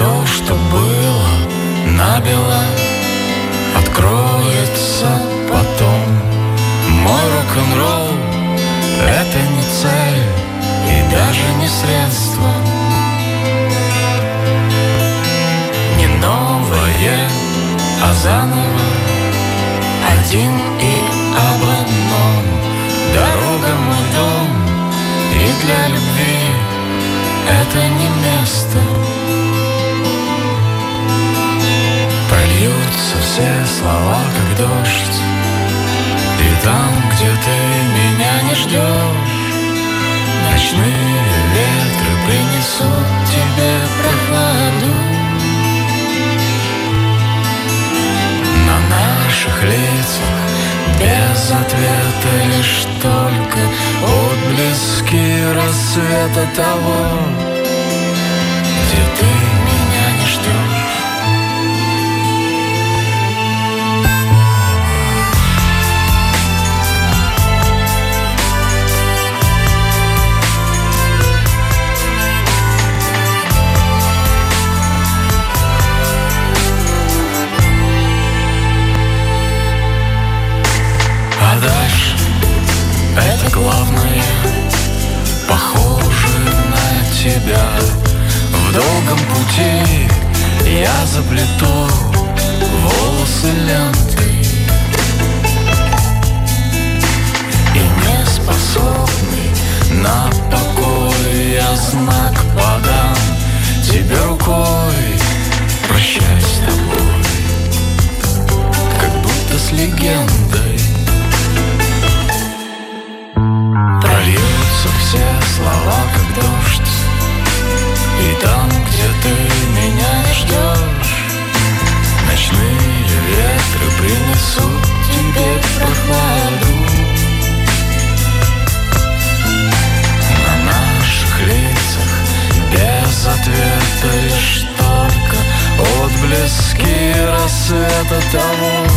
то, что было набело, откроется потом. Мой рок-н-ролл — это не цель и даже не средство, не новое, а заново, один и об одном. Дорога — мой дом, и для любви это не место. Прольются все слова, как дождь, и там, где ты меня не ждешь, ночные ветры принесут тебе прохладу. На наших лицах без ответа лишь только отблески рассвета того, где ты меня не ждешь. А дальше это главное, похоже на тебя. В долгом пути я заплету волосы лентой, и не способный на покой я знак подам тебе рукой. Прощай с тобой, как будто с легендой. Прольются все слова, как дождь, и там, где ты меня не ждешь, ночные ветры принесут тебе прохладу. На наших лицах без ответа лишь только отблески рассвета того,